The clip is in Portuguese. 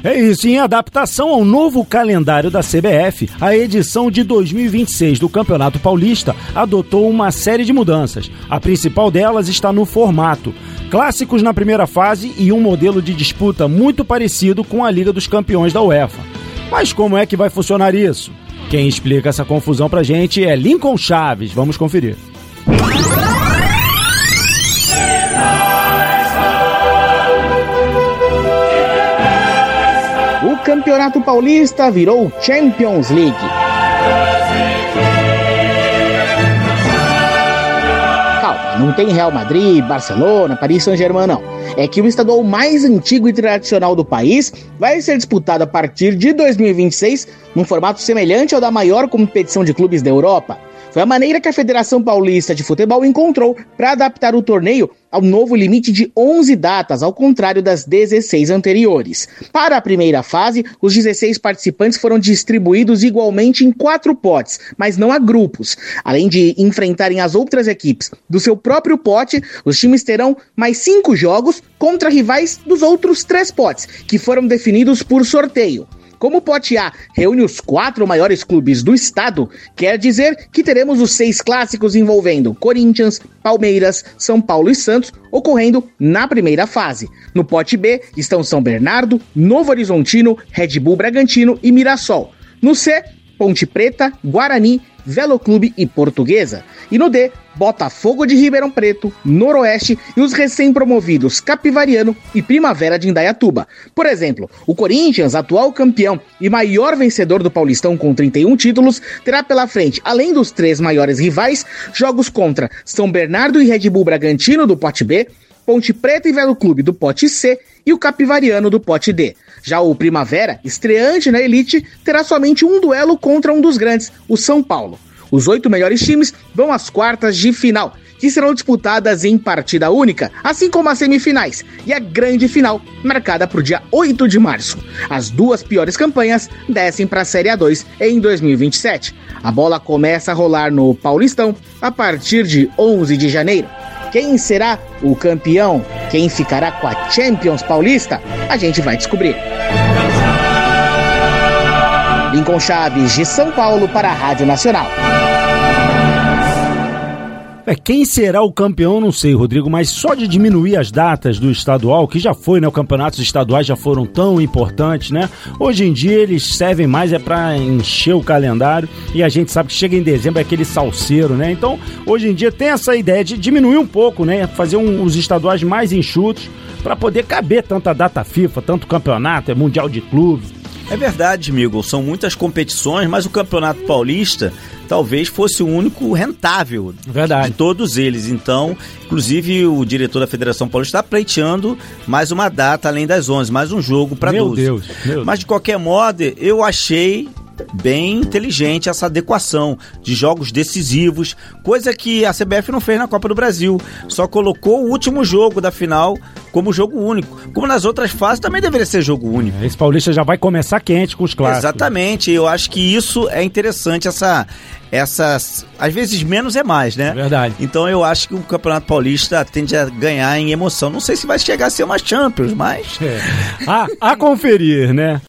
É isso, em adaptação ao novo calendário da CBF, a edição de 2026 do Campeonato Paulista adotou uma série de mudanças. A principal delas está no formato. Clássicos na primeira fase e um modelo de disputa muito parecido com a Liga dos Campeões da UEFA. Mas como é que vai funcionar isso? Quem explica essa confusão pra gente é Lincoln Chaves. Vamos conferir. O Campeonato Paulista virou Champions League. Calma, não tem Real Madrid, Barcelona, Paris Saint-Germain não. É que o estadual mais antigo e tradicional do país vai ser disputado a partir de 2026 num formato semelhante ao da maior competição de clubes da Europa. Foi a maneira que a Federação Paulista de Futebol encontrou para adaptar o torneio ao novo limite de 11 datas, ao contrário das 16 anteriores. Para a primeira fase, os 16 participantes foram distribuídos igualmente em 4 potes, mas não a grupos. Além de enfrentarem as outras equipes do seu próprio pote, os times terão mais 5 jogos contra rivais dos outros 3 potes, que foram definidos por sorteio. Como o pote A reúne os 4 maiores clubes do estado, quer dizer que teremos os 6 clássicos envolvendo Corinthians, Palmeiras, São Paulo e Santos ocorrendo na primeira fase. No pote B estão São Bernardo, Novo Horizontino, Red Bull Bragantino e Mirassol. No C, Ponte Preta, Guarani, Velo Clube e Portuguesa. E no D, Botafogo de Ribeirão Preto, Noroeste e os recém-promovidos Capivariano e Primavera de Indaiatuba. Por exemplo, o Corinthians, atual campeão e maior vencedor do Paulistão com 31 títulos, terá pela frente, além dos 3 maiores rivais, jogos contra São Bernardo e Red Bull Bragantino do pote B, Ponte Preta e Velo Clube do pote C e o Capivariano do pote D. Já o Primavera, estreante na Elite, terá somente um duelo contra um dos grandes, o São Paulo. Os 8 melhores times vão às quartas de final, que serão disputadas em partida única, assim como as semifinais e a grande final, marcada para o dia 8 de março. As 2 piores campanhas descem para a Série A2 em 2027. A bola começa a rolar no Paulistão a partir de 11 de janeiro. Quem será o campeão? Quem ficará com a Champions Paulista? A gente vai descobrir. Lincoln Chaves, de São Paulo, para a Rádio Nacional. Quem será o campeão, não sei, Rodrigo, mas só de diminuir as datas do estadual, que já foi, né? Os campeonatos estaduais já foram tão importantes, né? Hoje em dia eles servem mais para encher o calendário e a gente sabe que chega em dezembro é aquele salseiro, né? Então, hoje em dia tem essa ideia de diminuir um pouco, né? Fazer os estaduais mais enxutos para poder caber tanta data FIFA, tanto campeonato, mundial de clubes. É verdade, amigo, são muitas competições, mas o Campeonato Paulista talvez fosse o único rentável de todos eles. Então, inclusive, o diretor da Federação Paulista está pleiteando mais uma data além das 11, mais um jogo para 12. Meu Deus. Mas, de qualquer modo, eu achei bem inteligente essa adequação de jogos decisivos, coisa que a CBF não fez na Copa do Brasil. Só colocou o último jogo da final como jogo único. Como nas outras fases também deveria ser jogo único. Esse Paulista já vai começar quente com os clássicos. Exatamente, eu acho que isso é interessante, essas às vezes menos é mais, né? Verdade. Então eu acho que o Campeonato Paulista tende a ganhar em emoção. Não sei se vai chegar a ser uma Champions, mas... A conferir, né?